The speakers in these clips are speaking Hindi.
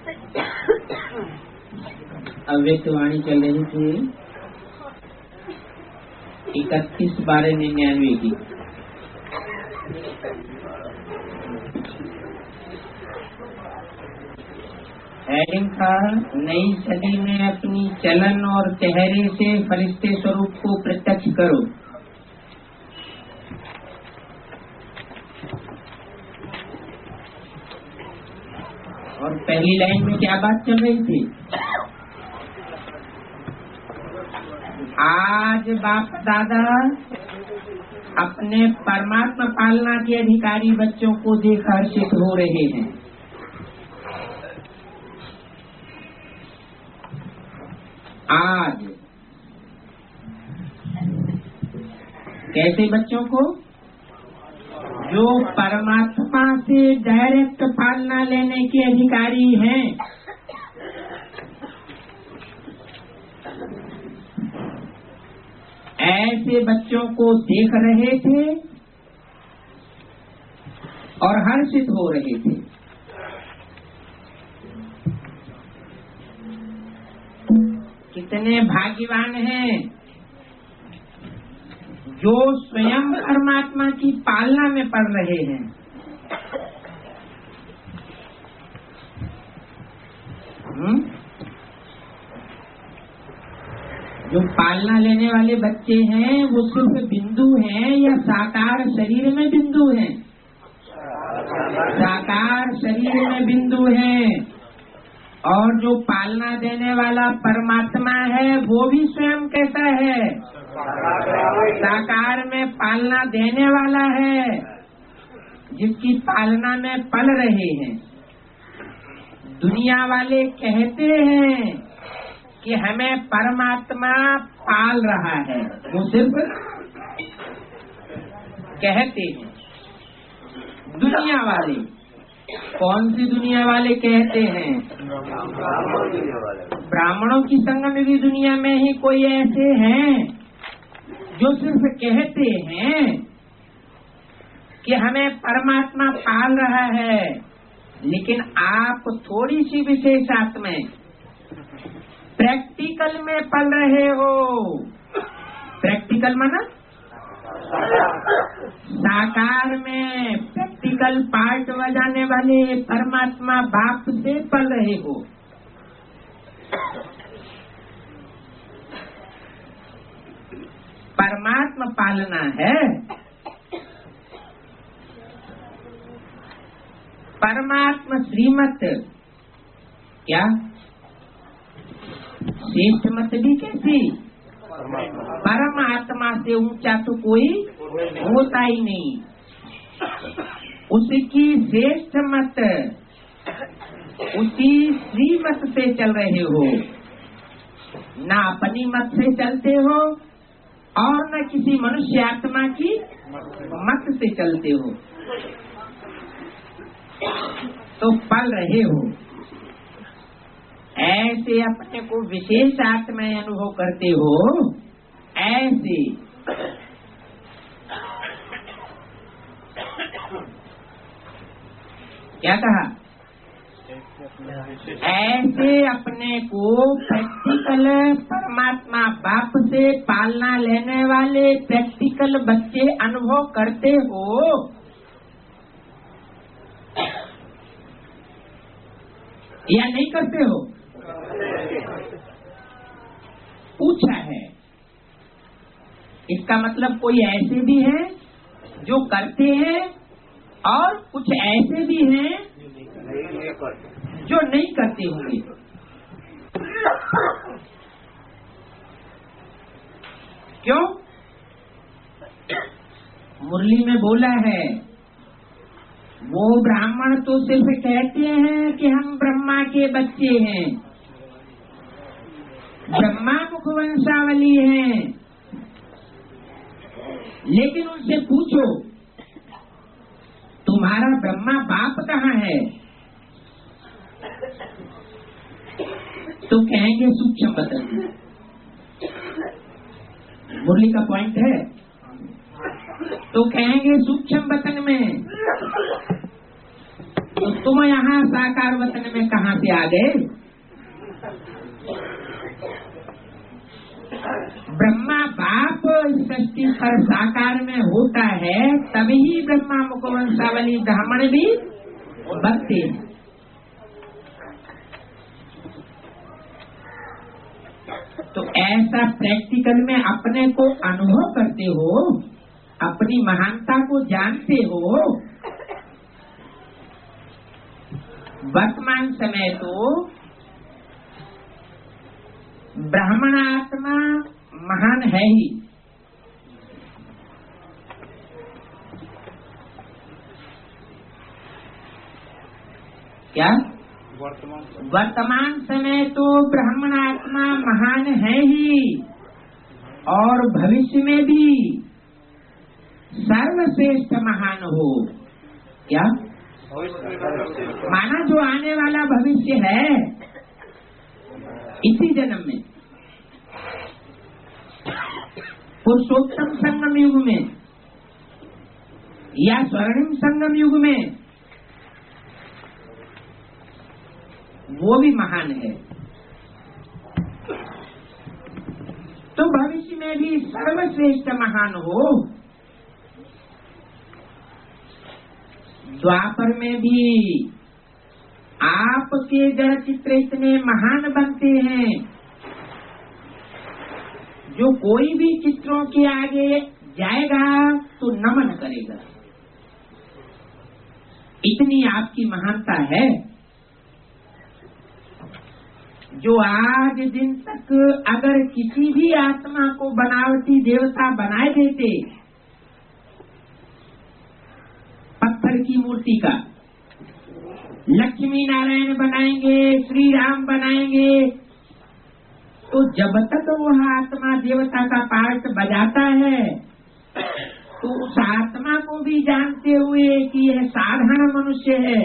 अव्यक्त वाणी चल रही थी 31/12/99 की। हेडिंग था नई सदी में अपनी चलन और चेहरे से फरिश्ते स्वरूप को प्रत्यक्ष करो। और पहली लाइन में क्या बात चल रही थी? आज बाप दादा अपने परमात्मा पालना के अधिकारी बच्चों को देख हर्षित हो रहे हैं। आज कैसे बच्चों को? जो परमात्मा से डायरेक्ट पालना लेने के अधिकारी हैं। ऐसे बच्चों को देख रहे थे और हर्षित हो रहे थे। कितने भाग्यवान हैं जो स्वयं परमात्मा की पालना में पड़ रहे हैं। जो पालना लेने वाले बच्चे हैं वो सिर्फ बिंदु हैं या साकार शरीर में बिंदु हैं? साकार शरीर में बिंदु हैं। और जो पालना देने वाला परमात्मा है वो भी स्वयं कैसा है? साकार में पालना देने वाला है, जिसकी पालना में पल रहे हैं। दुनिया वाले कहते हैं कि हमें परमात्मा पाल रहा है, वो सिर्फ कहते हैं। दुनिया वाले, कौन सी दुनिया वाले कहते हैं? ब्राह्मणों की संग में भी दुनिया में ही कोई ऐसे हैं जो सिर्फ कहते हैं कि हमें परमात्मा पाल रहा है, लेकिन आप थोड़ी सी विशेष आत्मा प्रैक्टिकल में पल रहे हो। प्रैक्टिकल माना साकार में प्रैक्टिकल पार्ट बजाने वाले परमात्मा बाप से पल रहे हो। परमात्मा पालना है। परमात्मा श्रीमत क्या? श्रेष्ठ मत भी कैसी? परमात्मा से ऊंचा तो कोई होता ही नहीं। उसकी श्रेष्ठ मत, उसी श्रीमत से चल रहे हो। ना अपनी मत से चलते हो और न किसी मनुष्य आत्मा की मत से चलते हो, तो पल रहे हो। ऐसे अपने को विशेष आत्मा अनुभव करते हो। ऐसे क्या कहा? ऐसे अपने को प्रैक्टिकल परमात्मा बाप से पालना लेने वाले प्रैक्टिकल बच्चे अनुभव करते हो। या नहीं करते हो? पूछा है। इसका मतलब कोई ऐसे भी हैं जो करते हैं और कुछ ऐसे भी हैं जो नहीं करते होंगे। क्यों? मुरली में बोला है, वो ब्राह्मण तो सिर्फ कहते हैं कि हम ब्रह्मा के बच्चे हैं, ब्रह्मा मुख वंशावली हैं, लेकिन उनसे पूछो तुम्हारा ब्रह्मा बाप कहाँ है, तो कहेंगे सूक्ष्म बतन। मुरली का पॉइंट है, तो कहेंगे सूक्ष्म बतन में। तो तुम यहाँ साकार वतन में कहाँ से आ गए? ब्रह्मा बाप सृष्टि पर साकार में होता है, तभी ब्रह्मा मुखवंशावली ब्राह्मण भी बनते हैं। तो ऐसा प्रैक्टिकल में अपने को अनुभव करते हो, अपनी महानता को जानते हो। वर्तमान समय तो ब्राह्मण आत्मा महान है ही। क्या वर्तमान समय तो ब्राह्मण आत्मा महान है ही, और भविष्य में भी सर्वश्रेष्ठ महान हो। क्या माना जो आने वाला भविष्य है इसी जन्म में, पुरुषोत्तम संगम युग में या स्वर्णिम संगम युग में, वो भी महान है। तो भविष्य में भी सर्वश्रेष्ठ महान हो। द्वापर में भी आपके ग्रह चित्र इतने महान बनते हैं, जो कोई भी चित्रों के आगे जाएगा तो नमन करेगा। इतनी आपकी महानता है। जो आज दिन तक अगर किसी भी आत्मा को बनावटी देवता बनाए देते, पत्थर की मूर्ति का, लक्ष्मी नारायण बनाएंगे, श्री राम बनाएंगे, तो जब तक वह आत्मा देवता का पार्ट बजाता है, तो उस आत्मा को भी जानते हुए कि यह साधारण मनुष्य है,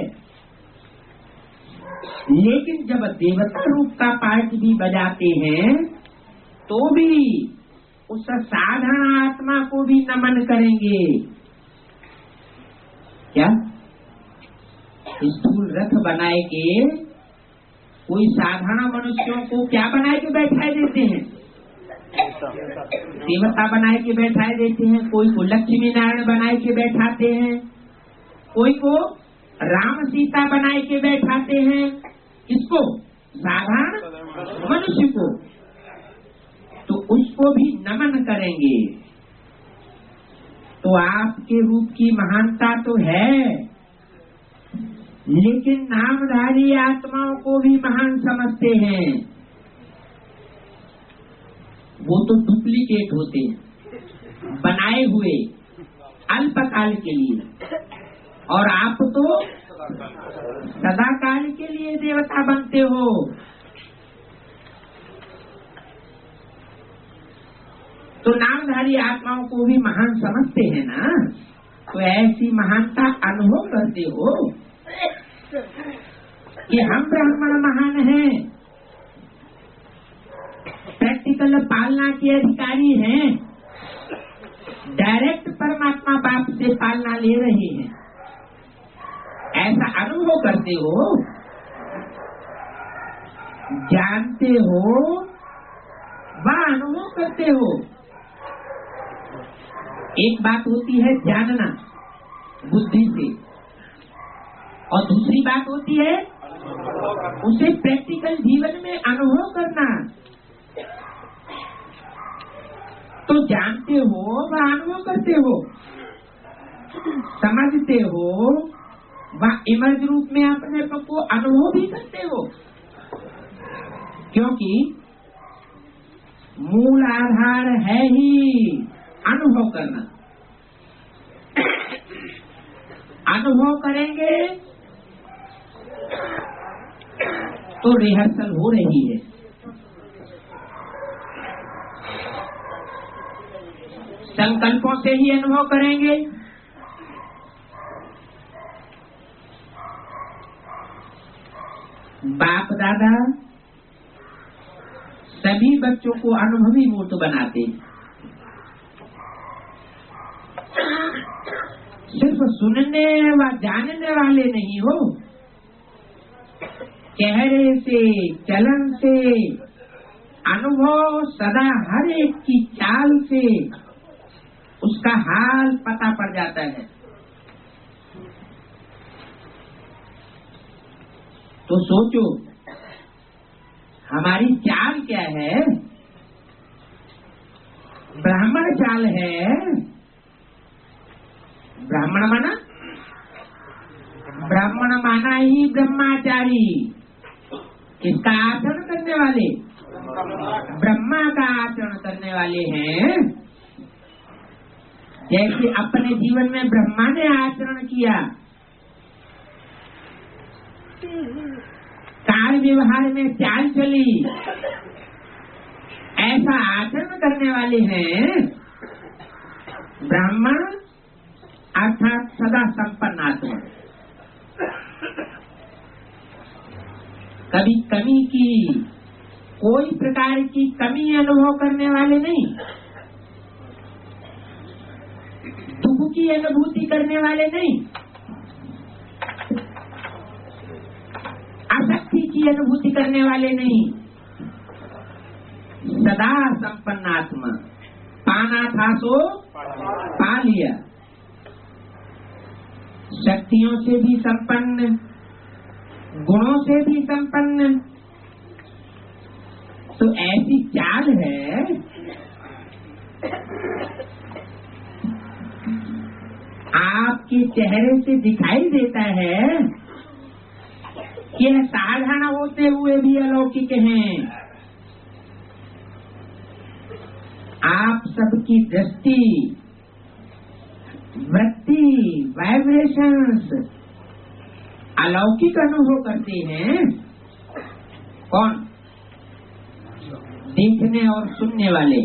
लेकिन जब देवता रूप का पार्ट भी बजाते हैं, तो भी उस साधारण आत्मा को भी नमन करेंगे। क्या स्थूल रथ बनाए के कोई साधारण मनुष्यों को क्या बनाए के बैठाए देते हैं? देवता बनाए के बैठाए देते हैं। कोई को लक्ष्मी नारायण बनाए के बैठाते हैं, कोई को राम सीता बनाए के बैठाते हैं। किसको? साधारण मनुष्य को। तो उसको भी नमन करेंगे। तो आपके रूप की महानता तो है, लेकिन नामधारी आत्माओं को भी महान समझते हैं। वो तो डुप्लीकेट होते हैं, बनाए हुए अल्पकाल के लिए, और आप तो सदा काल के लिए देवता बनते हो। तो नामधारी आत्माओं को भी महान समझते हैं ना, तो ऐसी महानता अनुभव करते हो कि हम ब्राह्मण महान हैं, प्रैक्टिकल पालना के अधिकारी हैं, डायरेक्ट परमात्मा बाप से पालना ले रहे हैं, ऐसा अनुभव करते हो, जानते हो, वह अनुभव करते हो। एक बात होती है जानना बुद्धि से, और दूसरी बात होती है उसे प्रैक्टिकल जीवन में अनुभव करना। तो जानते हो, वह अनुभव करते हो, समझते हो, वह इमर्ज रूप में अपने को अनुभव भी करते हो, क्योंकि मूल आधार है ही अनुभव करना। अनुभव करेंगे तो रिहर्सल हो रही है। संकल्पों से ही अनुभव करेंगे। बाप दादा सभी बच्चों को अनुभवी मूर्त बनाते, सिर्फ सुनने व जानने वाले नहीं हो। चेहरे से, चलन से, अनुभव सदा हर एक की चाल से उसका हाल पता पड़ जाता है। तो सोचो हमारी चाल क्या है? ब्राह्मण चाल है। ब्राह्मण माना ही ब्रह्माचारी। किसका आचरण करने वाले? ब्रह्मा का आचरण करने वाले हैं। जैसे अपने जीवन में ब्रह्मा ने आचरण किया, कार्य व्यवहार में चाल चली, ऐसा आचरण करने वाले हैं ब्राह्मण, अर्थात सदा संपन्न आत्मा। कभी कमी की, कोई प्रकार की कमी अनुभव करने वाले नहीं, दुख की अनुभूति करने वाले नहीं, आसक्ति की अनुभूति करने वाले नहीं, सदा संपन्न आत्मा। पाना था सो पा लिया। शक्तियों से भी संपन्न, गुणों से भी संपन्न। तो ऐसी चाल है आपके चेहरे से दिखाई देता है कि यह साधारण होते हुए भी अलौकिक हैं। आप सबकी दृष्टि, वृत्ति, वाइब्रेशंस अलौकिक अनुभव करते हैं। कौन? देखने और सुनने वाले।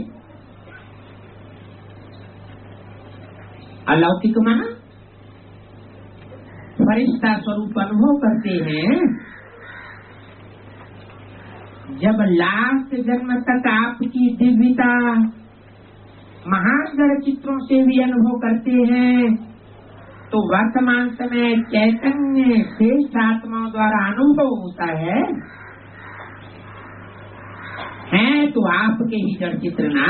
अलौकिक माना फरिश्ता स्वरूप अनुभव करते हैं। जब लास्ट जन्म तक आपकी दिव्यता महान गढ़ चित्रों से भी अनुभव करते हैं, तो वर्तमान समय चैतन्य श्रेष्ठ आत्माओं द्वारा अनुभव होता है तो आपके ही जड़ चित्र ना।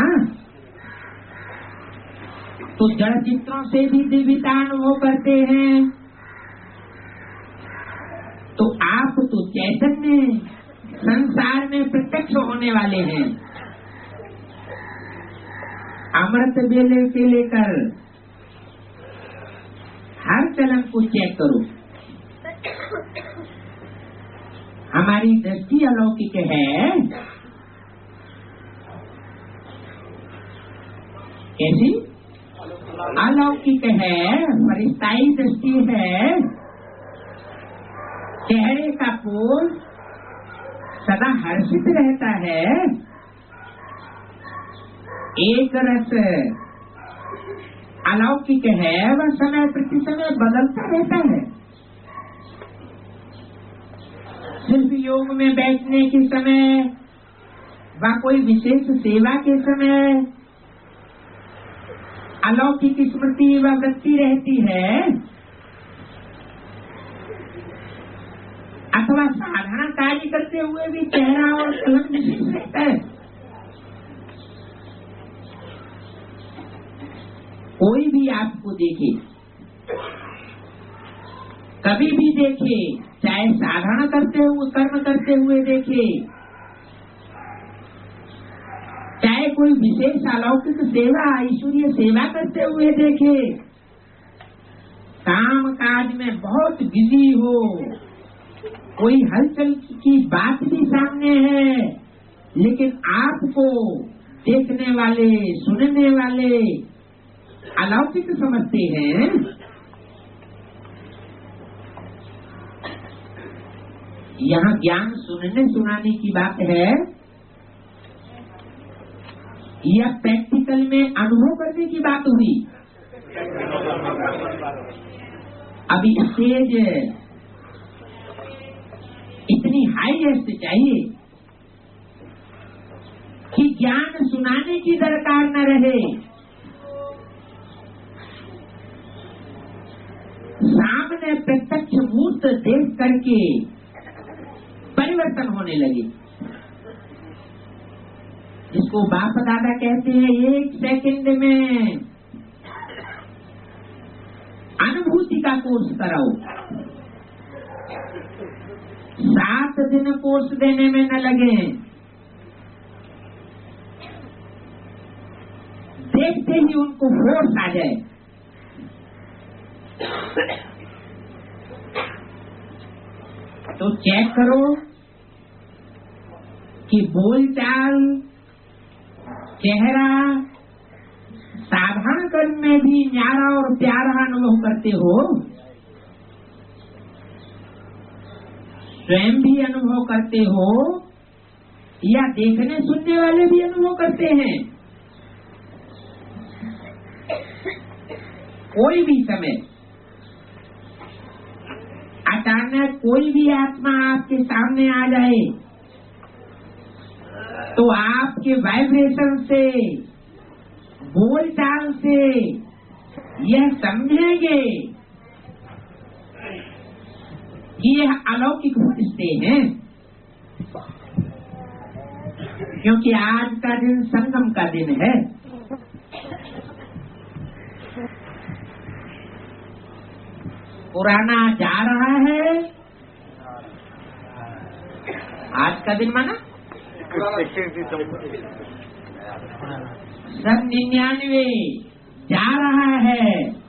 तो जड़ चित्रों से भी दिव्यता अनुभव करते हैं, तो आप तो चैतन्य संसार में प्रत्यक्ष होने वाले हैं। अमृत बेले से लेकर हर चलन को चेक करो। हमारी दृष्टि अलौकिक है। कैसी? अलौकिक है, फरिश्ताई दृष्टि है। चेहरे का पोल सदा हर्षित रहता है। एक रस अलौकिक है, वह समय प्रति समय बदलता रहता है। सिर्फ योग में बैठने के समय व कोई विशेष सेवा के समय अलौकिक स्मृति व वृत्ति रहती है, अथवा साधारण कार्य करते हुए भी चेहरा और कलम विशेष रहता है। कोई भी आपको देखे, कभी भी देखे, चाहे साधारण करते हुए कर्म करते हुए देखे, चाहे कोई विशेष अलौकिक सेवा ईश्वरीय सेवा करते हुए देखे, काम काज में बहुत बिजी हो, कोई हलचल की बात भी सामने है, लेकिन आपको देखने वाले सुनने वाले अलौकिक समझते हैं। यहाँ ज्ञान सुनने सुनाने की बात है या प्रैक्टिकल में अनुभव करने की बात हुई? अभी स्टेज इतनी हाईएस्ट चाहिए कि ज्ञान सुनाने की दरकार न रहे, सामने प्रत्यक्ष मूर्त देख करके परिवर्तन होने लगे। इसको बाप दादा कहते हैं 1 सेकंड में अनुभूति का कोर्स कराओ। 7 दिन कोर्स देने में न लगे, देखते ही उनको होश आ जाए। तो चेक करो कि बोलचाल, चेहरा, साधारण कर्म में भी न्यारा और प्यारा अनुभव करते हो, स्वयं भी अनुभव करते हो या देखने सुनने वाले भी अनुभव करते हैं। कोई भी समय अचानक कोई भी आत्मा आपके सामने आ जाए तो आपके वाइब्रेशन से, बोलचाल से यह समझेंगे कि यह अलौकिक फरिश्ते हैं, क्योंकि आज का दिन संगम का दिन है। पुराना जा रहा है, आज का दिन माना सन 99 जा रहा है।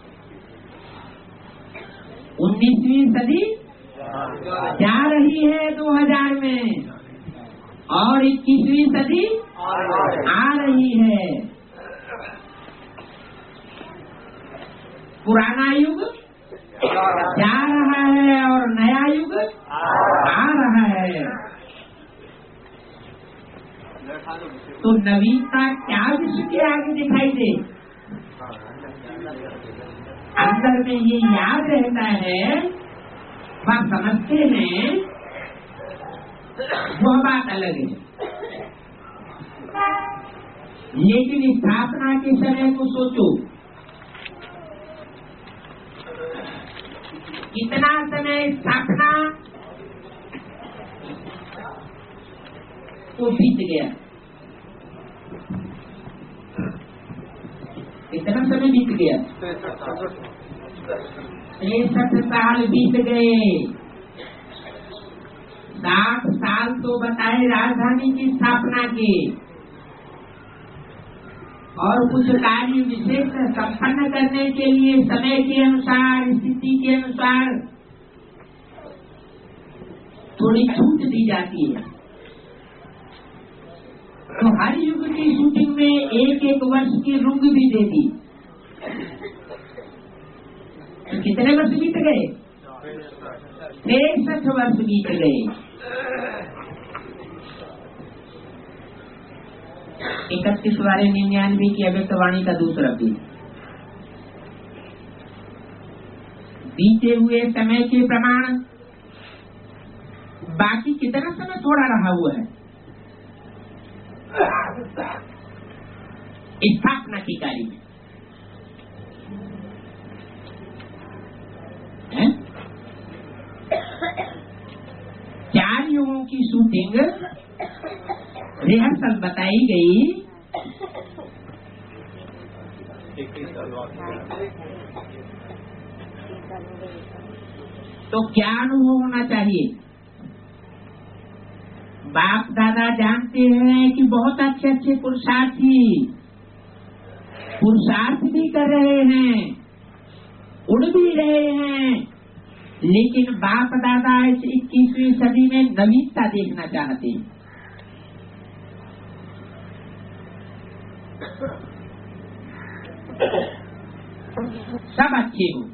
19वीं सदी जा रही है 2000 में और 21वीं सदी आ रही है। पुराना युग जा रहा है और नया युग आ रहा है। तो नवीनता क्या विश्व के आगे दिखाई दे? अंदर में ये याद रहता है, वह समझते हैं, वह बात अलग है। लेकिन स्थापना के समय को सोचो, कितना समय स्थापना को बीत गया, कितना समय बीत गया? 63 साल बीत गए। 60 साल तो बताए राजधानी की स्थापना के, और कुछ कार्य विशेष संपन्न करने के लिए समय के अनुसार, स्थिति के अनुसार थोड़ी छूट दी जाती है। तो हर युग की शूटिंग में 1-1 वर्ष की रुंग भी दे दी। तो कितने वर्ष बीत गए? 63 वर्ष बीत गए। 31/99 की अव्यक्तवाणी का दूसरा पीस। बीते हुए समय के प्रमाण बाकी कितना समय थोड़ा रहा हुआ है स्थापना की कार्य में है? 4 युगों की शूटिंग रिहर्सल बताई गई। तो क्या अनुभव होना चाहिए? बाप दादा जानते हैं कि बहुत अच्छे अच्छे पुरुषार्थी पुरुषार्थ भी कर रहे हैं, उड़ भी रहे हैं, लेकिन बाप दादा इस 21वीं सदी में नवीनता देखना चाहते हैं। सब अच्छे हो,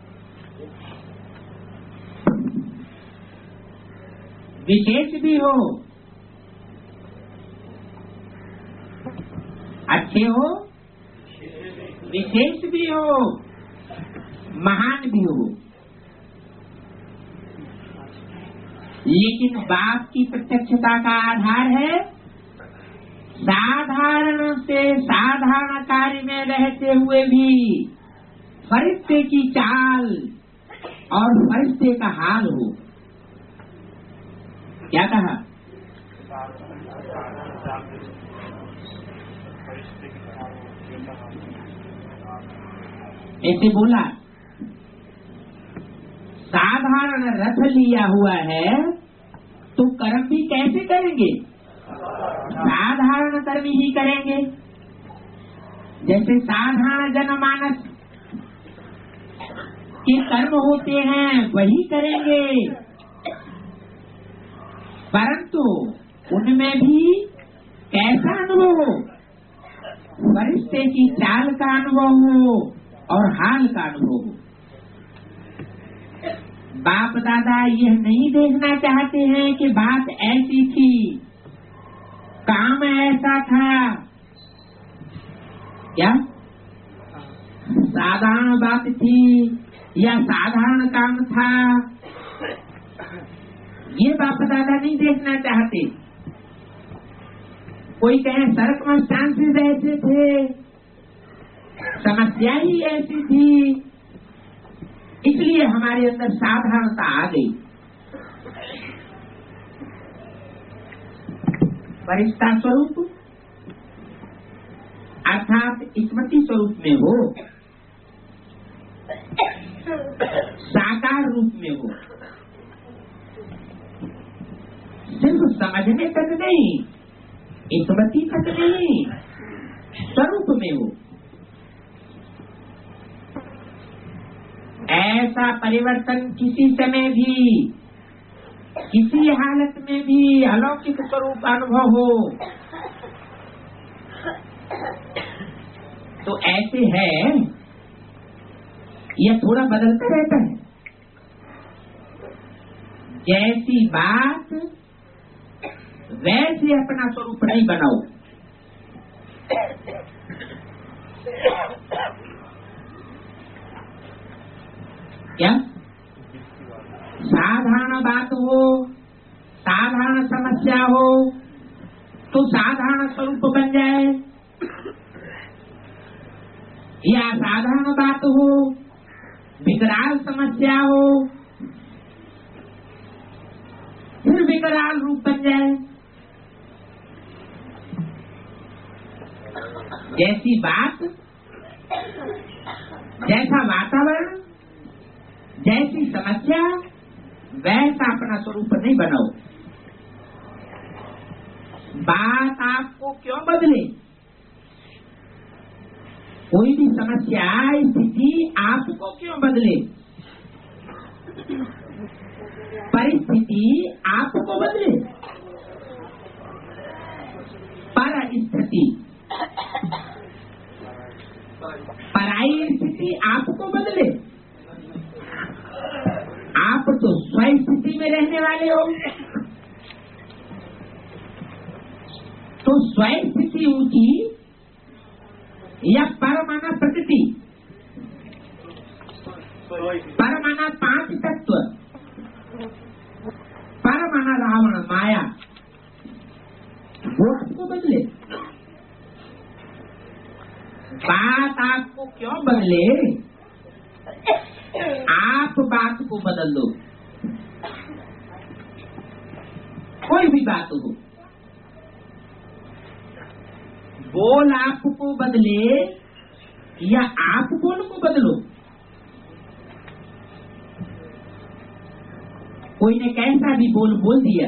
विशेष भी हो, अच्छे हो, विशेष भी हो, महान भी हो, लेकिन बाप की प्रत्यक्षता का आधार है साधारण से साधारण कार्य में रहते हुए भी फरिश्ते की चाल और फरिश्ते का हाल हो। क्या कहा? ऐसे बोला, साधारण रथ लिया हुआ है तो कर्म भी कैसे करेंगे? साधारण कर्म ही करेंगे। जैसे साधारण जनमानस के कर्म होते हैं वही करेंगे, परंतु उनमें भी कैसा अनुभव हो? फरिश्ते की चाल का अनुभव हो और हाल का अनुभव हो। बाप दादा यह नहीं देखना चाहते हैं कि बात ऐसी थी, काम ऐसा था, क्या साधारण बात थी या साधारण काम था, ये बाप दादा नहीं देखना चाहते। कोई कहे सर्कमस्टांसेस ऐसे थे, समस्या ही ऐसी थी, इसलिए हमारे अंदर साधारणता आ गई। फरिश्ता स्वरूप अर्थात स्मृति स्वरूप में हो, साकार रूप में हो, सिर्फ समझने तक नहीं, स्मृति तक नहीं, स्वरूप में हो। ऐसा परिवर्तन किसी समय भी, किसी हालत में भी अलौकिक स्वरूप अनुभव हो तो ऐसे है, यह थोड़ा बदलता रहता है। जैसी बात वैसे अपना स्वरूप नहीं बनाओ। क्या साधारण बात हो, साधारण समस्या हो तो साधारण स्वरूप बन जाए, या साधारण बात हो, विकराल समस्या हो फिर विकराल रूप बन जाए। जैसी बात, जैसा वातावरण, जैसी समस्या वैसा अपना स्वरूप नहीं बनाओ। बात आपको क्यों बदले? कोई भी समस्या, स्थिति आपको क्यों बदले? परिस्थिति आपको बदले, परिस्थिति, पराई स्थिति आपको बदले। आप तो स्वयं स्थिति में रहने वाले हो, तो स्वयं स्थिति ऊंची या परमाना प्रकृति, परमाना 5 तत्व, परमाना रावण माया, वो आपको बदले। बात आपको क्यों बदले? आप बात को बदल दो। कोई भी बात हो, बोल आपको बदले या आप बोल को बदलो। कोई ने कैसा भी बोल दिया,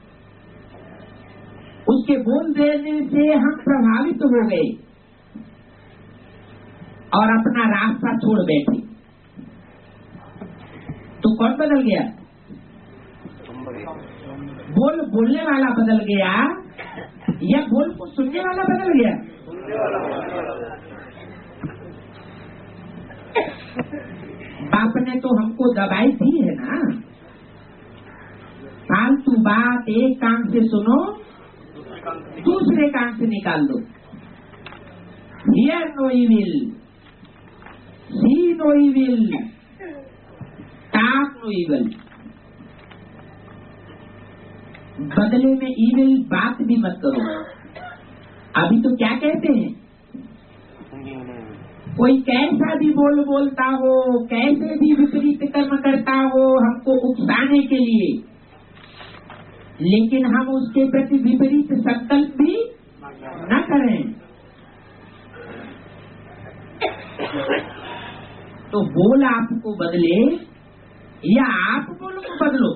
उसके बोल देने से हम प्रभावित हो गए और अपना रास्ता छोड़ बैठे, तो कौन बदल गया? बोलने वाला बदल गया या बोल को सुनने वाला बदल गया? बाप ने तो हमको दवाई दी है ना, फालतू बात एक कान से सुनो, दूसरे कान से निकाल दो। Hear no evil, see no evil, talk no evil। बदले में ईविल बात भी मत करो। अभी तो क्या कहते हैं, कोई कैसा भी बोलता हो, कैसे भी विपरीत कर्म करता हो, हमको उकसाने के लिए लेकिन हम उसके प्रति विपरीत संकल्प भी न करें। तो बोल आपको बदले या आप बोल को बदलो।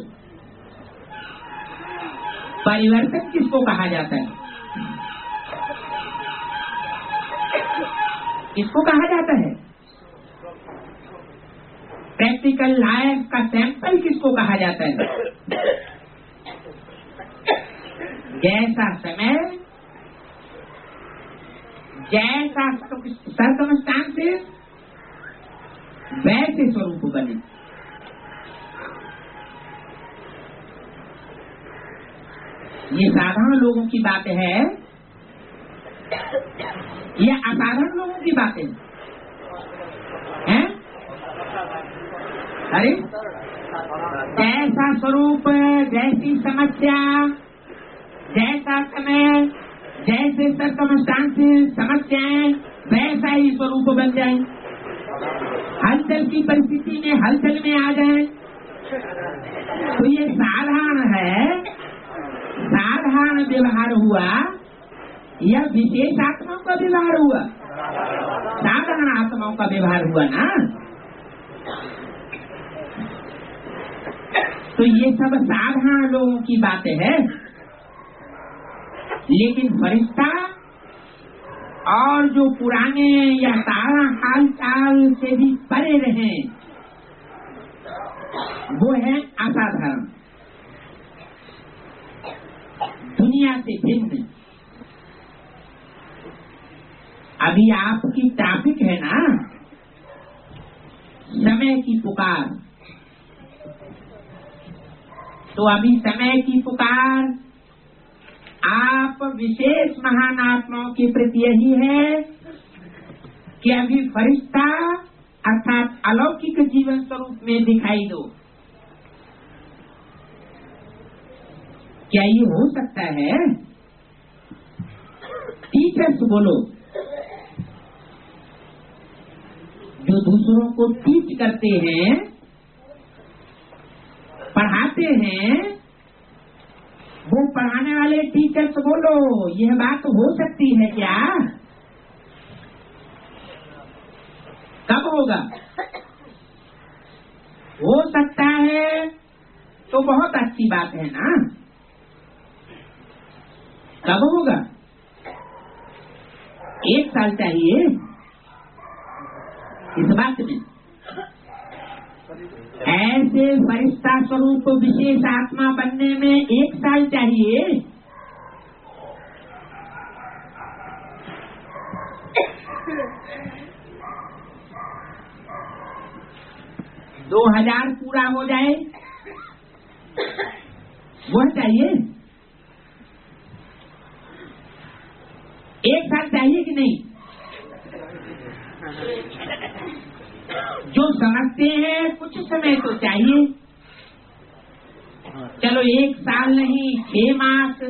परिवर्तन किसको कहा जाता है? किसको कहा जाता है? प्रैक्टिकल लाइफ का सैंपल किसको कहा जाता है? जैसा समय, जैसा सर्कमस्टांसेस, वैसे स्वरूप बने। ये साधारण लोगों की बात है या असाधारण लोगों की बातें हैं? अरे जैसा स्वरूप, जैसी समस्या, जैसा समय, जैसे सर्कमस्टांसेस, समस्याएं, वैसा ही स्वरूप बन जाए। हलचल की परिस्थिति में हलचल में आ जाए। तो ये साधारण है, साधारण व्यवहार हुआ या विशेष आत्माओं का व्यवहार हुआ? साधारण आत्माओं का व्यवहार हुआ ना। तो ये सब साधारण लोगों की बातें है। लेकिन फरिश्ता और जो पुराने या सारा हाल चाल से भी परे रहे, वो है असाधारण, दुनिया से भिन्न। अभी आपकी टॉपिक है ना, समय की पुकार। तो अभी समय की पुकार आप विशेष महान आत्माओं के प्रति यही है कि अभी फरिश्ता अर्थात अलौकिक जीवन स्वरूप में दिखाई दो। क्या ये हो सकता है? टीचर्स बोलो, जो दूसरों को टीच करते हैं, पढ़ाते हैं, वो पढ़ाने वाले टीचर्स बोलो, यह बात हो सकती है क्या? कब होगा? हो सकता है तो बहुत अच्छी बात है ना। कब होगा? 1 साल चाहिए इस बात में। ऐसे फरिश्ता स्वरूप विशेष आत्मा बनने में 1 साल चाहिए। दो 2000 पूरा हो जाए वह चाहिए। 1 साल चाहिए कि नहीं? जो समझते हैं कुछ समय तो चाहिए। चलो 1 साल नहीं, 6 मास,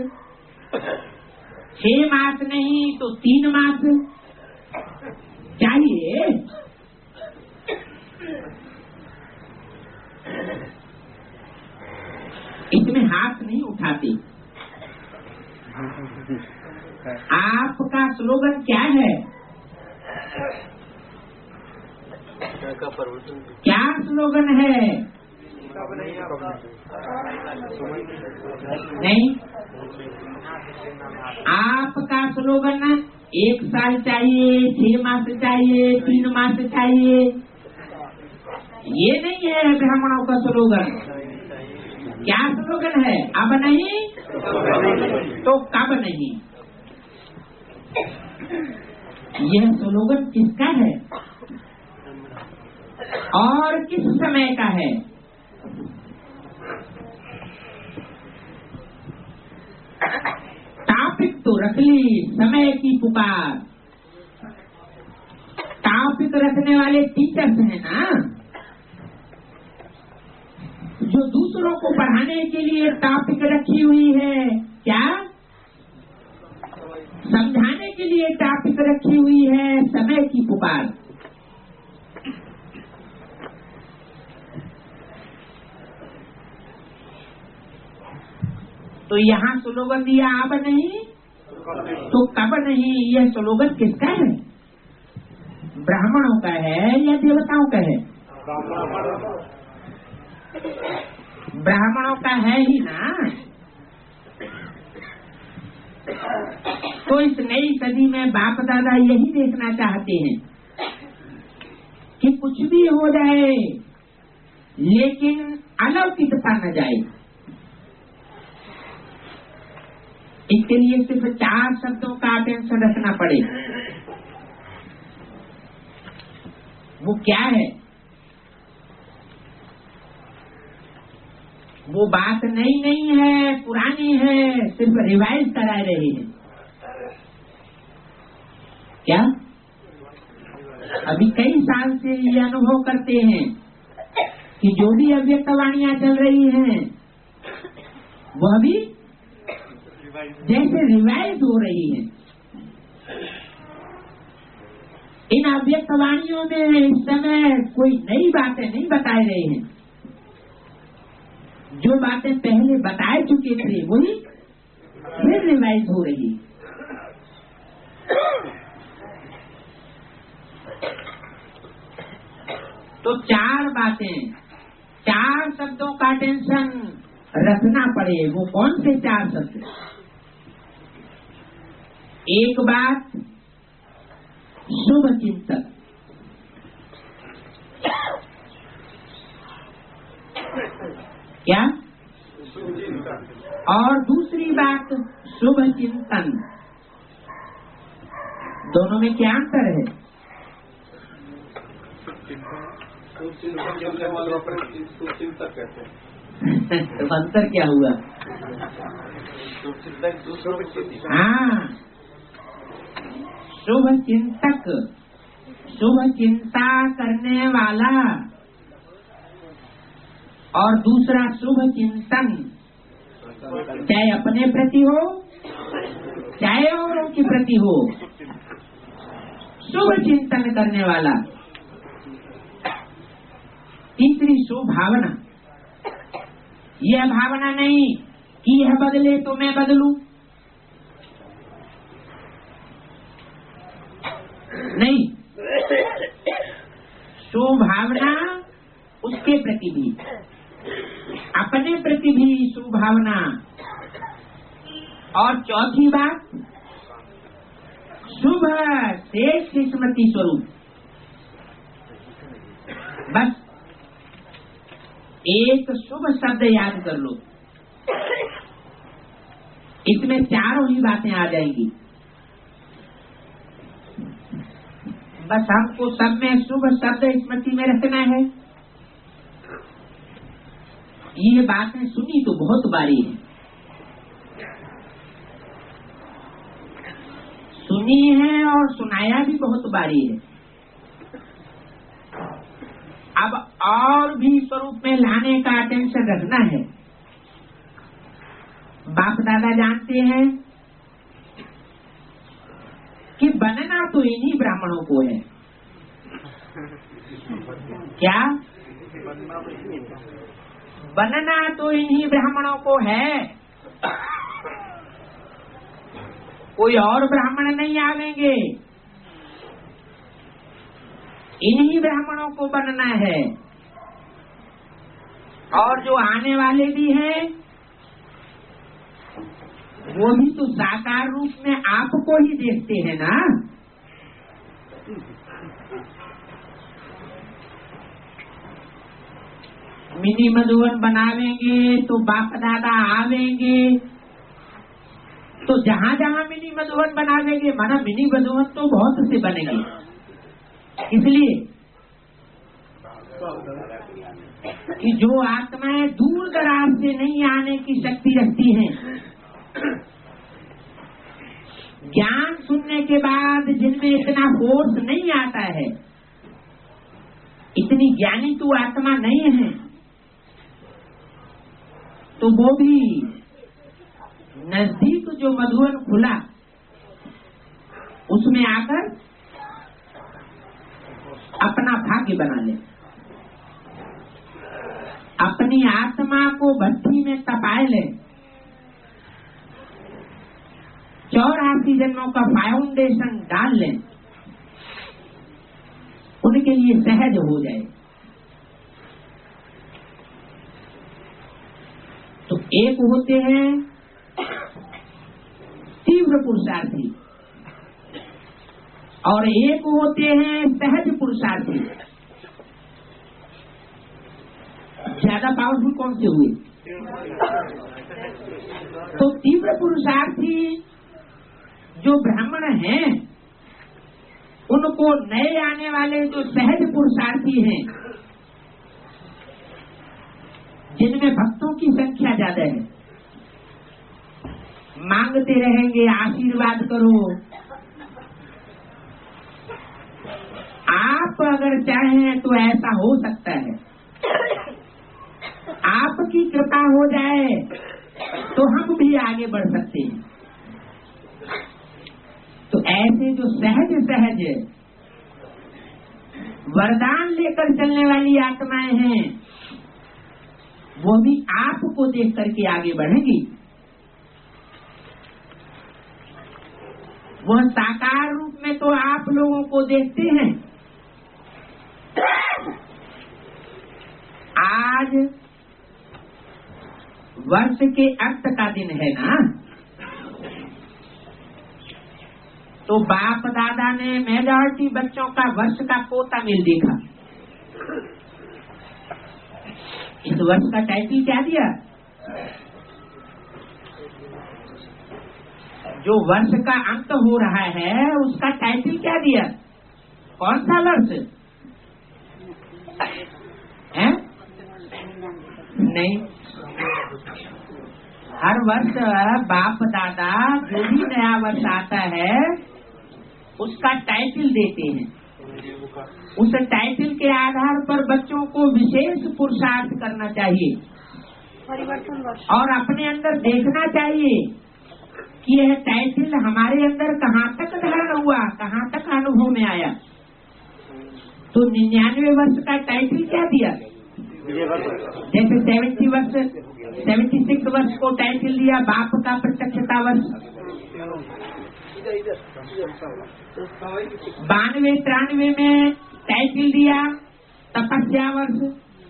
6 मास नहीं तो 3 मास चाहिए। इसमें हाथ नहीं उठाते। आपका स्लोगन क्या है? क्या स्लोगन है? नहीं, आपका स्लोगन 1 साल चाहिए, 6 मास चाहिए, 3 मास चाहिए, ये नहीं है ब्राह्मणों का स्लोगन। क्या स्लोगन है? अब नहीं तो कब नहीं। यह स्लोगन किसका है और किस समय का है? टॉपिक तो रख ली, समय की पुकार। टॉपिक रखने वाले टीचर्स हैं ना, जो दूसरों को पढ़ाने के लिए टॉपिक रखी हुई है। क्या? समझाने के लिए टॉपिक रखी हुई है, समय की पुकार। तो यहाँ स्लोगन दिया अब नहीं तो कब नहीं, यह स्लोगन किसका है? ब्राह्मणों का है या देवताओं का है? ब्राह्मणों का है ही ना। तो इस नई सदी में बाप दादा यही देखना चाहते हैं कि कुछ भी हो जाए लेकिन अलौकिकता न जाए। इसके लिए सिर्फ 4 शब्दों का अटेंशन रखना पड़े। वो क्या है? वो बात नई नहीं है, पुरानी है, सिर्फ रिवाइज करा रहे हैं। क्या अभी कई साल से ये अनुभव करते हैं कि जो भी अव्यक्तवाणियां चल रही हैं वह भी जैसे रिवाइज हो रही है। इन अव्यक्तवाणियों में इस समय कोई नई बातें नहीं बताए रहे हैं। जो बातें पहले बताए चुके थे वही फिर रिवाइज हो रही। तो 4 बातें, 4 शब्दों का टेंशन रखना पड़े। वो कौन से 4 शब्द? एक बात, शुभ चिंतन। क्या? और दूसरी बात शुभ चिंतन। दोनों में क्या अंतर है? तो अंतर क्या हुआ? हाँ, शुभ चिंतक, शुभ चिंता करने वाला, और दूसरा शुभ चिंतन, चाहे अपने प्रति हो चाहे औरों के प्रति हो, शुभ चिंतन करने वाला। तीसरी शुभ भावना। यह भावना नहीं कि यह बदले तो मैं बदलूं, नहीं। शुभ भावना उसके प्रति भी, अपने प्रति भी शुभ भावना। और चौथी बात, शुभ श्रेष्ठ स्मृति स्वरूप। बस एक शुभ शब्द याद कर लो, इसमें चारों ही बातें आ जाएंगी। बस हमको सब में शुभ शब्द स्मृति में रखना है। ये बातें सुनी तो बहुत बारी है, सुनी है और सुनाया भी बहुत बारी है। अब और भी स्वरूप में लाने का अटेंशन रखना है। बाप दादा जानते हैं कि बनना तो इन्हीं ब्राह्मणों को है। क्या? बनना तो इन्हीं ब्राह्मणों को है, कोई और ब्राह्मण नहीं आवेंगे, इन्हीं ब्राह्मणों को बनना है। और जो आने वाले भी हैं वो भी तो साकार रूप में आपको ही देखते हैं ना। मिनी मधुवन बनावेंगे तो बाप दादा आवेंगे, तो जहाँ जहाँ मिनी मधुवन बनावेंगे माना मिनी मधुवन तो बहुत से बनेंगे। इसलिए कि जो आत्माएं दूर दराज से नहीं आने की शक्ति रखती हैं, ज्ञान सुनने के बाद जिनमें इतना फोर्स नहीं आता है, इतनी ज्ञानी तो आत्मा नहीं है, तो वो भी नजदीक जो मधुवन खुला उसमें आकर अपना भाग्य बना ले, अपनी आत्मा को भट्टी में तपाए ले, 84 जन्मों का फाउंडेशन डाल लें, उनके लिए सहज हो जाए। तो एक होते हैं तीव्र पुरुषार्थी और एक होते हैं सहज पुरुषार्थी। ज्यादा पावरफुल कौन से हुए? तो तीव्र पुरुषार्थी जो ब्राह्मण हैं, उनको नए आने वाले जो सहज पुरुषार्थी हैं, जिनमें भक्तों की संख्या ज्यादा है, मांगते रहेंगे आशीर्वाद करो। आप अगर चाहें तो ऐसा हो सकता है, आपकी कृपा हो जाए तो हम भी आगे बढ़ सकते हैं। तो ऐसे जो सहज सहज वरदान लेकर चलने वाली आत्माएं हैं, वो भी आपको देख करके आगे बढ़ेंगी। वह साकार रूप में तो आप लोगों को देखते हैं। आज वर्ष के अंत का दिन है ना, तो बाप दादा ने मेजॉरिटी बच्चों का वर्ष का पोता मिल देखा। इस वर्ष का टाइटल क्या दिया? जो वर्ष का अंत हो रहा है उसका टाइटल क्या दिया? कौन सा वर्ष है? नहीं, हर वर्ष बाप दादा जो भी नया वर्ष आता है उसका टाइटल देते हैं। उस टाइटल के आधार पर बच्चों को विशेष पुरुषार्थ करना चाहिए और अपने अंदर देखना चाहिए कि यह टाइटल हमारे अंदर कहाँ तक धारण हुआ, कहाँ तक अनुभव में आया। तो 99 वर्ष का टाइटल क्या दिया? जैसे 76 वर्ष को टाइटल दिया बाप का प्रत्यक्षता वर्ष, 92-93 में टाइटल दिया तपस्या वर्ष।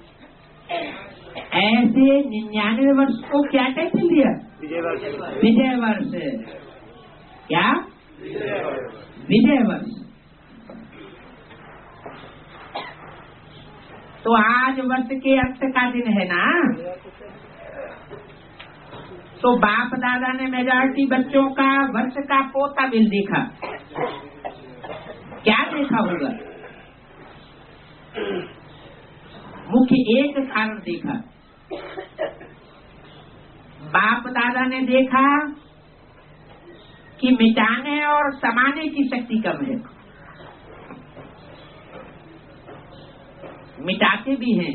ऐसे 99 वर्ष को क्या टाइटल दिया? विजय वर्ष। क्या? विजय वर्ष। तो आज वर्ष के अंत का दिन है ना, तो बाप दादा ने मेजॉरिटी बच्चों का वर्ष का पोता बिल देखा। क्या देखा होगा? मुख्य एक कारण देखा। बाप दादा ने देखा कि मिटाने और समाने की शक्ति कम है। मिटाते भी हैं,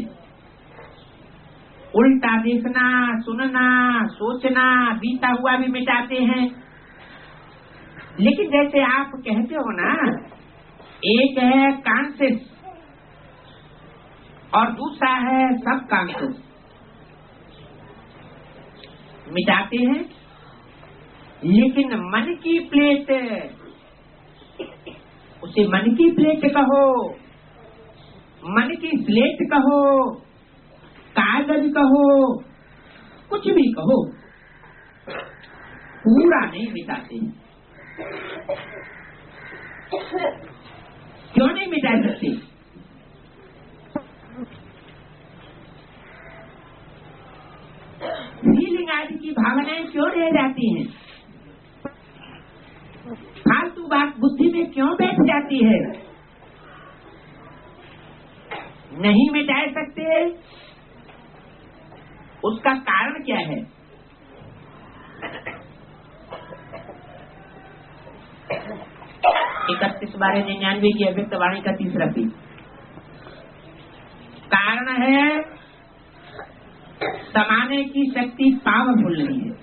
उल्टा देखना, सुनना, सोचना, बीता हुआ भी मिटाते हैं। लेकिन जैसे आप कहते हो ना, एक है कॉन्शियस और दूसरा है सब कॉन्शियस। मिटाते हैं, लेकिन मन की प्लेट, उसे मन की प्लेट कहो, मन की स्लेट कहो, कागज कहो, कुछ भी कहो, पूरा नहीं मिटाते। क्यों नहीं मिटा सकते? फीलिंग आदि की भावनाएं क्यों रह जाती हैं? फालतू बात बुद्धि में क्यों बैठ जाती है? नहीं मिटा सकते। उसका कारण क्या है? 31/99 की अव्यक्त वाणी का तीसरा पीस। कारण है समाने की शक्ति पावरफुल नहीं है।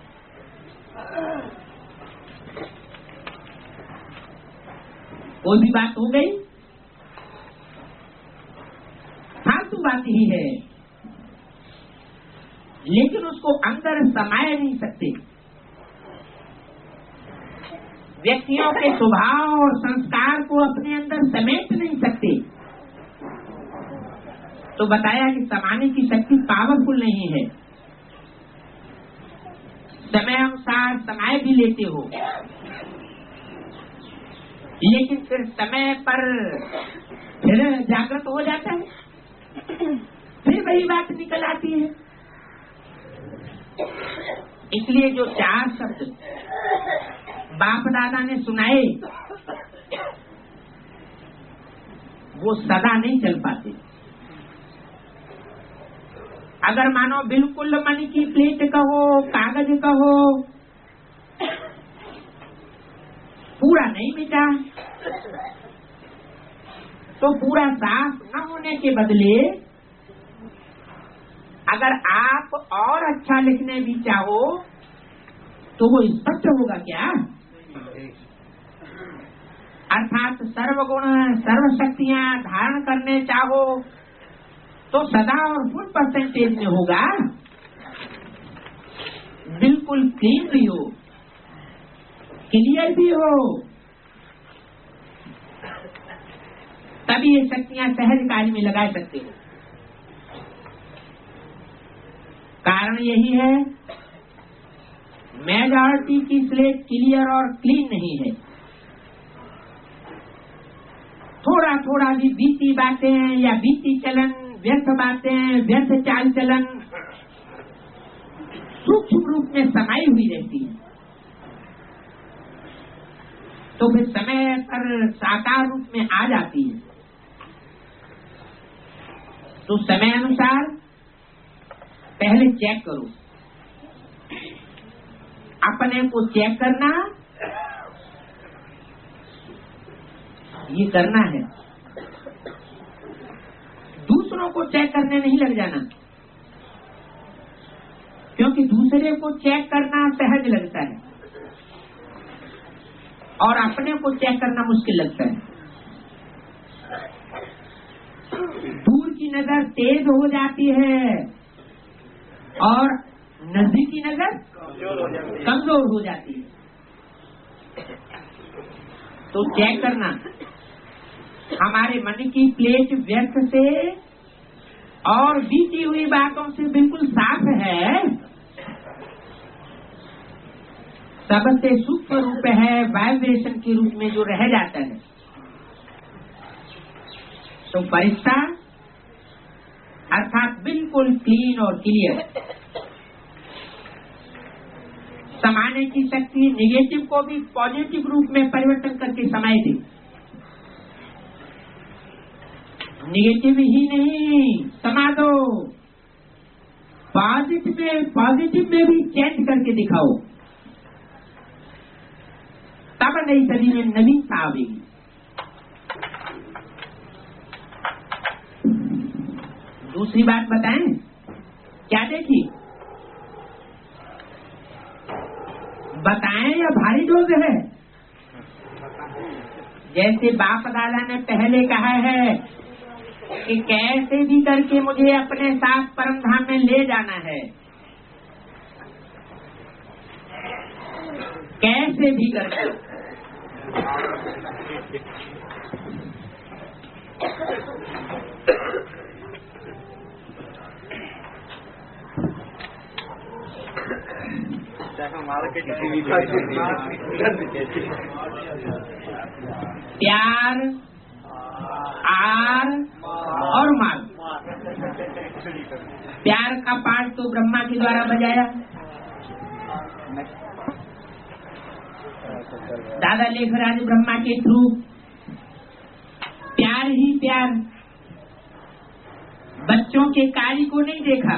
कोई भी बात हो गई, फालतू बात ही है, लेकिन उसको अंदर समाये नहीं सकते। व्यक्तियों के स्वभाव और संस्कार को अपने अंदर समेट नहीं सकते, तो बताया कि समाने की शक्ति पावरफुल नहीं है। समय अनुसार समाये भी लेते हो, लेकिन फिर समय पर फिर जागृत हो जाता है, फिर वही बात निकल आती है। इसलिए जो 4 शब्द बाप दादा ने सुनाए वो सदा नहीं चल पाते। अगर मानो बिल्कुल मन की प्लेट कहो, कागज कहो, पूरा नहीं मिटा, तो पूरा साफ न होने के बदले अगर आप और अच्छा लिखने भी चाहो तो वो स्पष्ट होगा क्या? अर्थात सर्वगुण सर्व शक्तियां धारण करने चाहो तो सदा और फुल परसेंटेज में होगा, बिल्कुल क्लीन भी हो, क्लियर भी हो, तभी ये शक्तियां सहज कार्य में लगा सकते हो। कारण यही है मेजॉरिटी की स्लेट क्लियर और क्लीन नहीं है। थोड़ा थोड़ा भी बीती बातें या बीती चलन, व्यर्थ बातें, व्यर्थ चाल चलन सूक्ष्म रूप में समाई हुई रहती है, तो फिर समय पर साकार रूप में आ जाती है। तो समय अनुसार पहले चेक करो, अपने को चेक करना, ये करना है। दूसरों को चेक करने नहीं लग जाना, क्योंकि दूसरे को चेक करना सहज लगता है और अपने को चेक करना मुश्किल लगता है। दूर की नजर तेज हो जाती है और नजदीक की नजर कमजोर हो जाती है। तो चेक करना, हमारे मन की प्लेट व्यर्थ से और बीती हुई बातों से बिल्कुल साफ है, सबसे सूक्ष्म रूप है, वाइब्रेशन के रूप में जो रह जाता है। तो फरिश्ता अर्थात बिल्कुल क्लीन और क्लियर। समाने की शक्ति नेगेटिव को भी पॉजिटिव रूप में परिवर्तन करके समाये दे। नेगेटिव ही नहीं समा दो, पॉजिटिव में भी चेंज करके दिखाओ, तब नई सदी में नवीनता आवेगी। दूसरी बात बताएं, क्या देखी? बताएं या भारी डोज है? जैसे बाप दादा ने पहले कहा है कि कैसे भी करके मुझे अपने साथ परम धाम में ले जाना है, कैसे भी करके। प्यार, आर और मार। प्यार का पाठ तो ब्रह्मा के द्वारा बजाया, दादा लेखराज ब्रह्मा के थ्रू। प्यार ही प्यार, बच्चों के कार्य को नहीं देखा,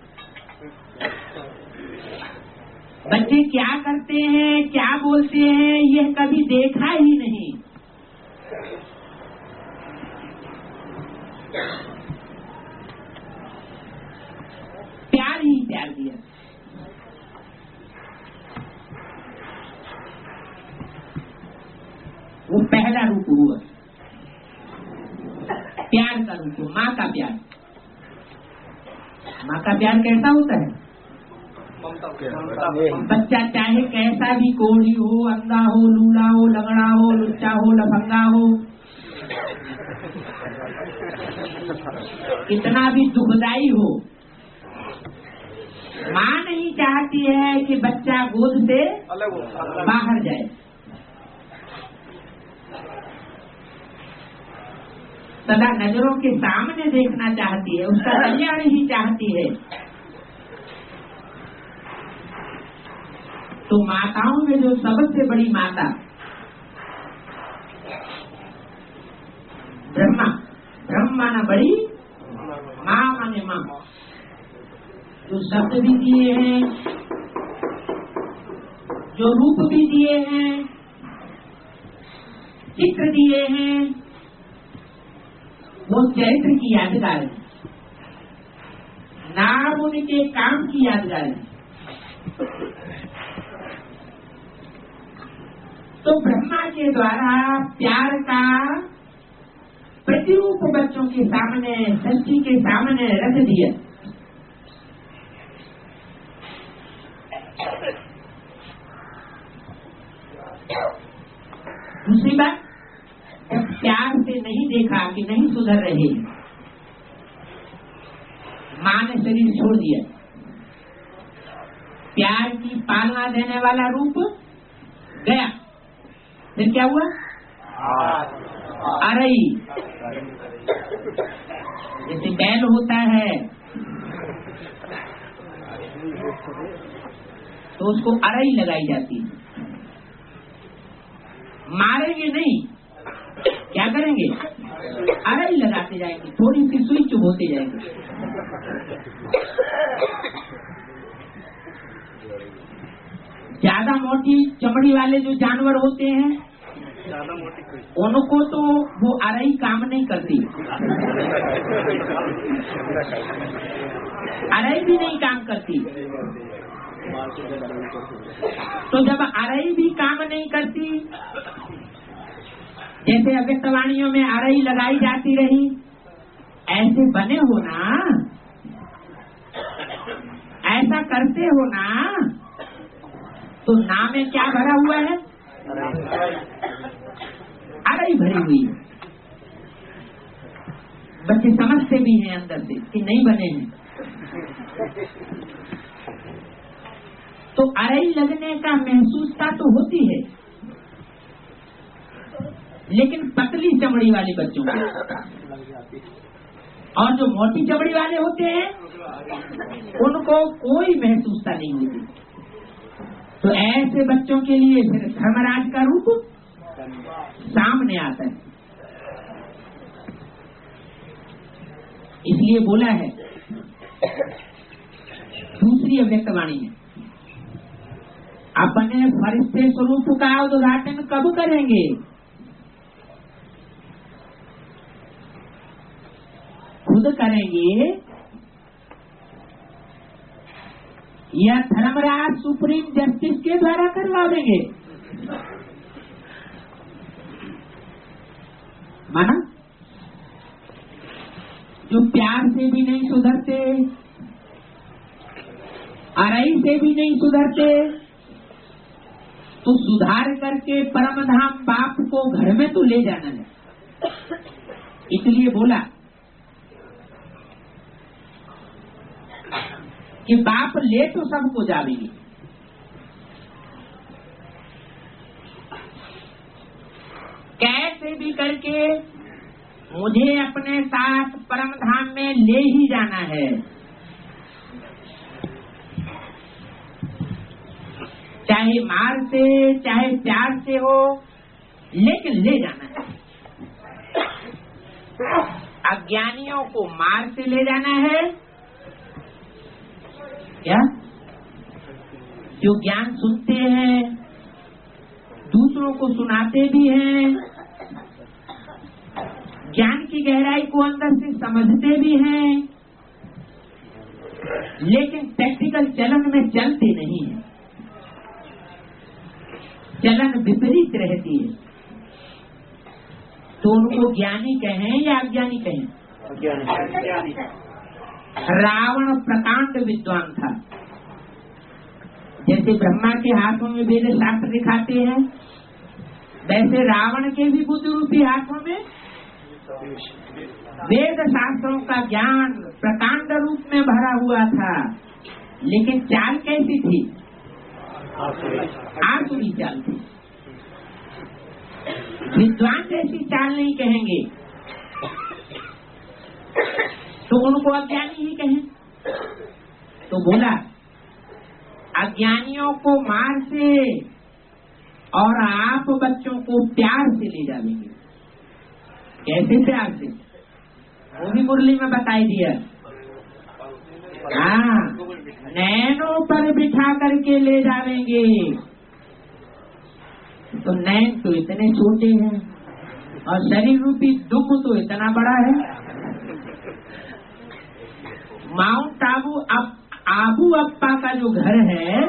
बच्चे क्या करते हैं, क्या बोलते हैं, यह कभी देखा ही नहीं। प्यार ही प्यार दिया। वो पहला रूप हुआ, प्यार का रूप, माँ का प्यार। माँ का प्यार कैसा होता है? बच्चा चाहे कैसा भी कोढ़ी हो, अंधा हो, लूला हो, लगड़ा हो, लुच्चा हो, लफंगा हो, कितना भी दुखदाई हो, माँ नहीं चाहती है कि बच्चा गोद से बाहर जाए। सदा नजरों के सामने देखना चाहती है, उसका कल्याण ही चाहती है। तो माताओं में जो सबसे बड़ी माता ब्रह्मा, ब्रह्म माना बड़ी, माँ माने माँ, जो शब्द भी दिए हैं, जो रूप भी दिए हैं, चित्र दिए हैं, वो चरित्र की यादगार है, नाम उनके काम की यादगार है। तो ब्रह्मा के द्वारा प्यार का प्रतिरूप बच्चों के सामने, सृष्टि के सामने रख दिया। दूसरी बात, जब प्यार से नहीं देखा कि नहीं सुधर रहे, माँ ने शरीर छोड़ दिया, प्यार की पालना देने वाला रूप गया, फिर क्या हुआ? अरई, जैसे बैल होता है तो उसको अरई लगाई जाती है। मारेंगे नहीं, क्या करेंगे? अरई लगाते जाएंगे, थोड़ी सी सुई चुभोते जाएंगे। ज्यादा मोटी चमड़ी वाले जो जानवर होते हैं, उनको तो वो अरई काम नहीं करती, अरई भी नहीं काम करती। तो जब अरई भी काम नहीं करती, जैसे अगस्तवाणियों में अरई लगाई जाती रही, ऐसे बने हो ना, ऐसा करते हो ना, तो नाम में क्या भरा हुआ है? अरई भरी हुई है। बच्चे समझते भी हैं अंदर से कि नहीं बने हैं, तो अरई लगने का महसूसता तो होती है, लेकिन पतली चमड़ी वाले बच्चों को, और जो मोटी चमड़ी वाले होते हैं उनको कोई महसूसता नहीं होती। तो ऐसे बच्चों के लिए फिर धर्मराज का रूप सामने आता है। इसलिए बोला है दूसरी अव्यक्तवाणी में, अपने फरिश्ते स्वरूप का उद्घाटन कब करेंगे? खुद करेंगे या धर्मराज सुप्रीम जस्टिस के द्वारा करवा देंगे? माना, जो प्यार से भी नहीं सुधरते, अरई से भी नहीं सुधरते, तो सुधार करके परमधाम बाप को घर में तो ले जाना है। इसलिए बोला कि बाप ले तो सबको जावेंगे, कैसे भी करके मुझे अपने साथ परम धाम में ले ही जाना है। चाहे मार से चाहे प्यार से हो, लेकिन ले जाना है। अज्ञानियों को मार से ले जाना है, क्या? जो ज्ञान सुनते हैं, दूसरों को सुनाते भी हैं, ज्ञान की गहराई को अंदर से समझते भी हैं, लेकिन प्रैक्टिकल चलन में चलते नहीं हैं, चलन विपरीत रहती है। तो उनको ज्ञानी कहें या अज्ञानी कहें? रावण प्रकांड विद्वान था, जैसे ब्रह्मा के हाथों में वेद शास्त्र दिखाते हैं, वैसे रावण के भी बुद्ध रूपी हाथों में वेद शास्त्रों का ज्ञान प्रकांड रूप में भरा हुआ था। लेकिन चाल कैसी थी? आसुरी चाल थी। विद्वान जैसी चाल नहीं कहेंगे तो उनको अज्ञानी ही कहें। तो बोला अज्ञानियों को मार से और आप बच्चों को प्यार से ले जाएंगे। कैसे प्यार से? वो भी मुरली में बताई दिया। हाँ, नैनों पर बिठा करके ले जाएंगे। तो नैन तो इतने छोटे हैं और शरीर रूपी दुख तो इतना बड़ा है। माउंट आबू अप्पा का जो घर है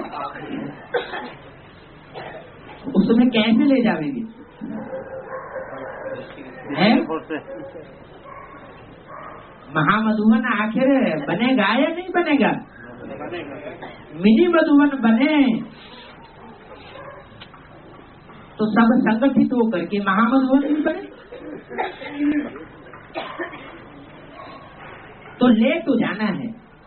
उसमें कैसे ले जाएंगे? है महामधुवन आखिर बनेगा या नहीं बनेगा? मिनी मधुवन बने तो सब संगठित होकर के महामधुवन भी बने। तो ले तो जाना है,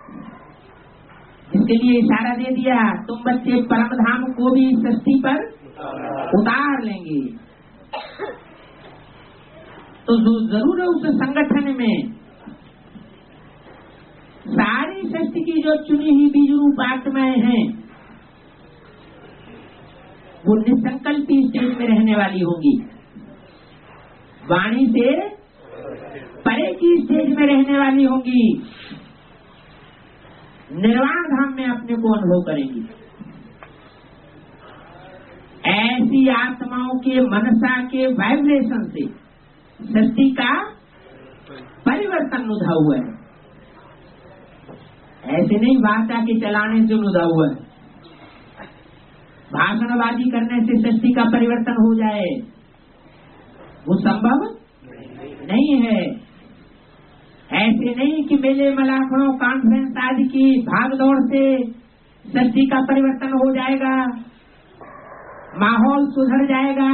इसके लिए इशारा दे दिया तुम बच्चे परम धाम को भी सृष्टि पर उतार लेंगे। तो जरूर है उस संगठन में सारी सृष्टि की जो चुनी हुई बीज रूप आत्माएं हैं वो निसंकल्पी स्टेज में रहने वाली होंगी, वाणी से परे की स्टेज में रहने वाली होंगी, निर्वाण धाम में अपने को अनुभव करेंगी। ऐसी आत्माओं के मनसा के वाइब्रेशन से सृष्टि का परिवर्तन उधा हुआ है। ऐसे नहीं वाचा के चलाने से उधा हुआ है, भाषणबाजी करने से सृष्टि का परिवर्तन हो जाए वो संभव नहीं है। ऐसे नहीं कि मेले मलाखड़ों कॉन्फ्रेंस आदि की भाग दौड़ से सृष्टि का परिवर्तन हो जाएगा, माहौल सुधर जाएगा,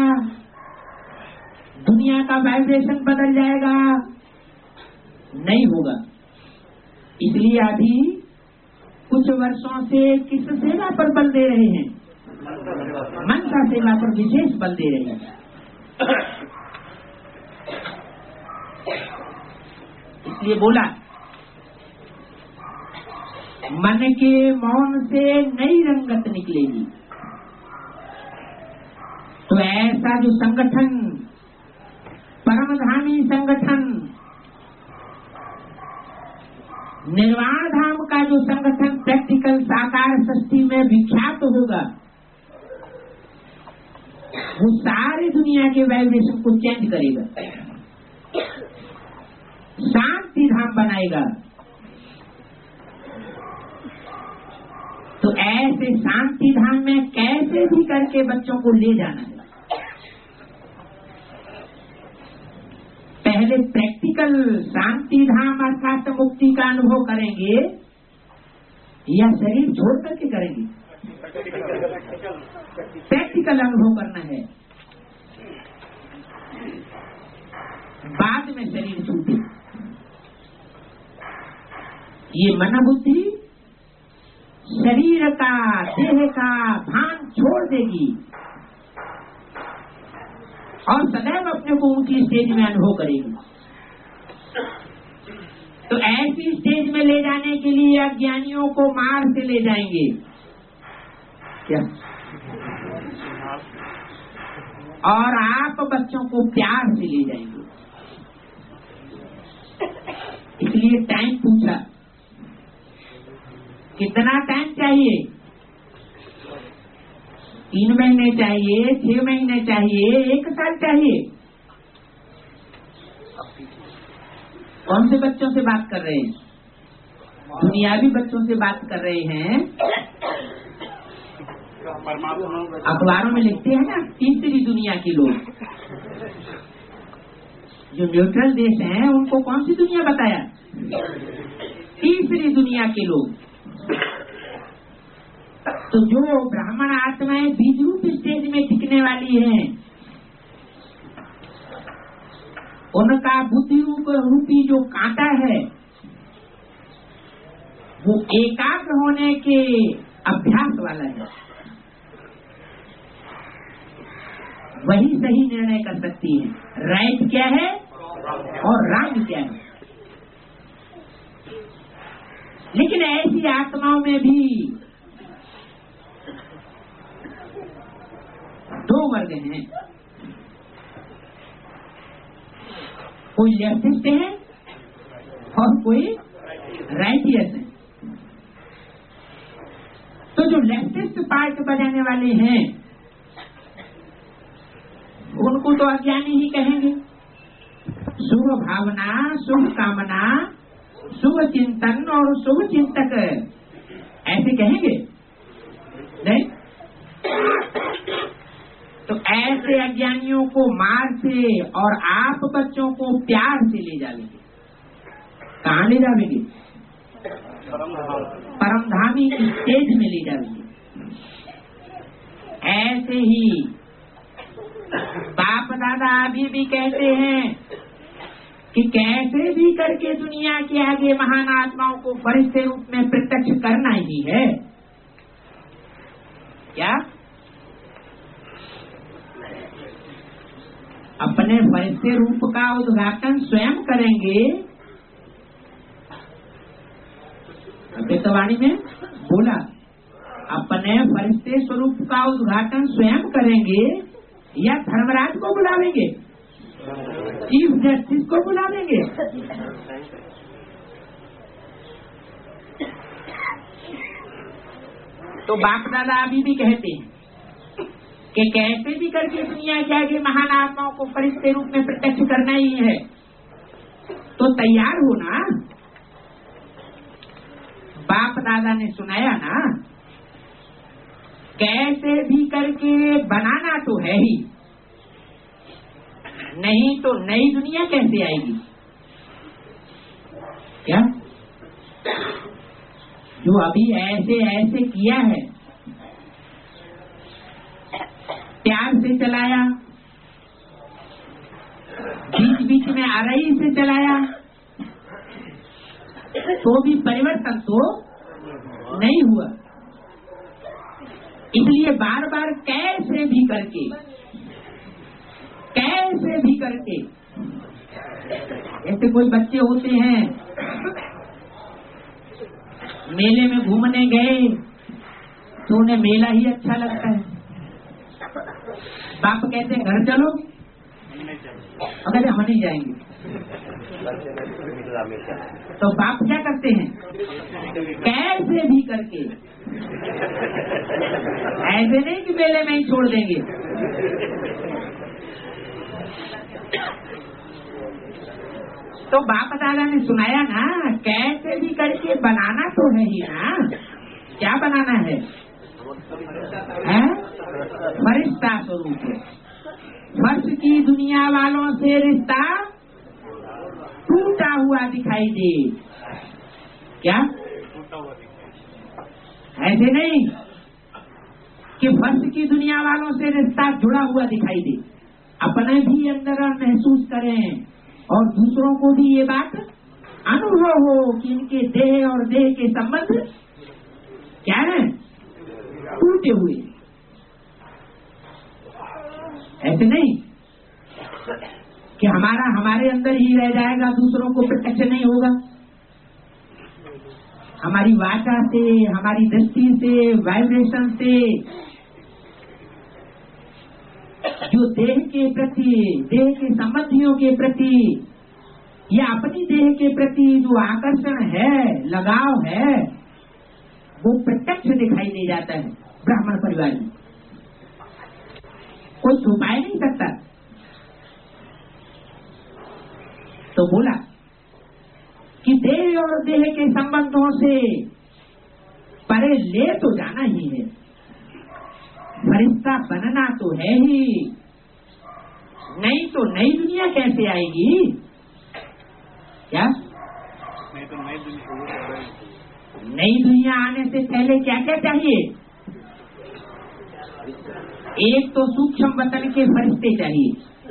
दुनिया का वाइब्रेशन बदल जाएगा। नहीं होगा। इसलिए अभी कुछ वर्षों से किस सेवा पर बल दे रहे हैं? मनसा सेवा पर विशेष बल दे रहे हैं। इसलिए बोला मन के मौन से नई रंगत निकलेगी। तो ऐसा जो संगठन परमधामी संगठन निर्वाण धाम का जो संगठन प्रैक्टिकल साकार सृष्टि में विख्यात होगा वो सारी दुनिया के वाइब्रेशन को चेंज करेगा, शांति धाम बनाएगा। तो ऐसे शांति धाम में कैसे भी करके बच्चों को ले जाना है। पहले प्रैक्टिकल शांति धाम अर्थात मुक्ति का अनुभव करेंगे या शरीर छोड़ करके करेंगे? प्रैक्टिकल अनुभव करना है, बाद में शरीर छूटे। ये मन बुद्धि शरीर का देह का भान छोड़ देगी और सदैव अपने को ऊंची स्टेज में अनुभव करेगी। तो ऐसी स्टेज में ले जाने के लिए अज्ञानियों को मार से ले जाएंगे क्या? और आप बच्चों को प्यार से ले जाएंगे। इसलिए टाइम पूछा, कितना टाइम चाहिए? 3 महीने चाहिए, 6 महीने चाहिए, 1 साल चाहिए? कौन से बच्चों से बात कर रहे हैं? दुनियावी बच्चों से बात कर रहे हैं। अखबारों में लिखते हैं ना तीसरी दुनिया के लोग, जो न्यूट्रल देश हैं उनको कौन सी दुनिया बताया? तीसरी दुनिया के लोग। तो जो ब्राह्मण आत्माएं बीज रूप स्टेज में टिकने वाली हैं, उनका बुद्धि रूपी जो कांटा है वो एकाग्र होने के अभ्यास वाला है, वही सही निर्णय कर सकती है। राइट क्या है और रॉन्ग क्या है। लेकिन ऐसी आत्माओं में भी दो वर्ग हैं, कोई लेफ्टिस्ट है और कोई राइटियस है। तो जो लेफ्टिस्ट पार्ट बजाने वाले हैं उनको तो अज्ञानी ही कहेंगे। शुभ भावना, शुभ कामना, शुभ चिंतन और शुभ चिंतक ऐसे कहेंगे नहीं। तो ऐसे अज्ञानियों को मार से और आप बच्चों को प्यार से ले जाएंगे। कहाँ ले जाएंगे? परमधामी स्टेज में ले जाएंगे। ऐसे ही बाप दादा अभी भी कहते हैं कि कैसे भी करके दुनिया के आगे महान आत्माओं को फरिश्ते रूप में प्रत्यक्ष करना ही है। क्या अपने फरिश्ते रूप का उद्घाटन स्वयं करेंगे? अद्वैतवाणी में बोला अपने फरिश्ते स्वरूप का उद्घाटन स्वयं करेंगे या धर्मराज को बुलावेंगे, चीफ जस्टिस को बुलावेंगे? तो बाप दादा अभी भी कहते हैं कि कैसे भी करके दुनिया के आगे महान आत्माओं को फरिश्ते रूप में प्रत्यक्ष करना ही है। तो तैयार हो ना। बाप दादा ने सुनाया ना, कैसे भी करके बनाना तो है ही, नहीं तो नई दुनिया कैसे आएगी? क्या जो अभी ऐसे ऐसे किया है, प्यार से चलाया, बीच बीच में आरई से चलाया, तो भी परिवर्तन तो नहीं हुआ। इसलिए बार बार कैसे भी करके ऐसे कोई बच्चे होते हैं मेले में घूमने गए तो उन्हें मेला ही अच्छा लगता है। बाप कहते हैं घर चलो, अगर हम नहीं जाएंगे तो बाप क्या करते हैं? कैसे भी करके, ऐसे नहीं कि मेले में ही छोड़ देंगे। तो बाप दादा ने सुनाया ना, कैसे भी करके बनाना तो है ही ना। क्या बनाना है? फरिश्ता स्वरूप। फर्श की दुनिया वालों से रिश्ता टूटा हुआ दिखाई दे। क्या ऐसे नहीं कि फर्श की दुनिया वालों से रिश्ता जुड़ा हुआ दिखाई दे, अपने भी अंदर महसूस करें और दूसरों को भी ये बात अनुभव हो कि इनके देह और देह के संबंध क्या है? टूटे हुए। ऐसे नहीं कि हमारे अंदर ही रह जाएगा, दूसरों को प्रत्यक्ष नहीं होगा। हमारी वाचा से, हमारी दृष्टि से, वाइब्रेशन से जो देह के प्रति, देह के संबंधियों के प्रति या अपनी देह के प्रति जो आकर्षण है, लगाव है, वो प्रत्यक्ष दिखाई दे जाता है। ब्राह्मण परिवार में कोई छुपा नहीं सकता। तो बोला कि देह और देह के संबंधों से परे ले तो जाना ही है, फरिश्ता बनना तो है ही, नहीं तो नई दुनिया कैसे आएगी? क्या नई दुनिया आने से पहले क्या क्या चाहिए? एक तो सूक्ष्म वतन के फरिश्ते चाहिए,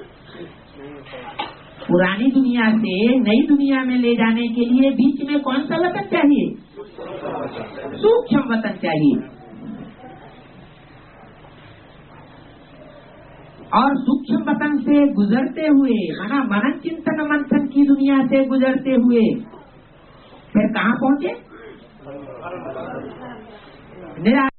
पुरानी दुनिया से नई दुनिया में ले जाने के लिए बीच में कौन सा वतन चाहिए? सूक्ष्म वतन चाहिए। और सूक्ष्म वतन से गुजरते हुए, माना मनन चिंतन मंथन की दुनिया से गुजरते हुए फिर कहाँ पहुँचे?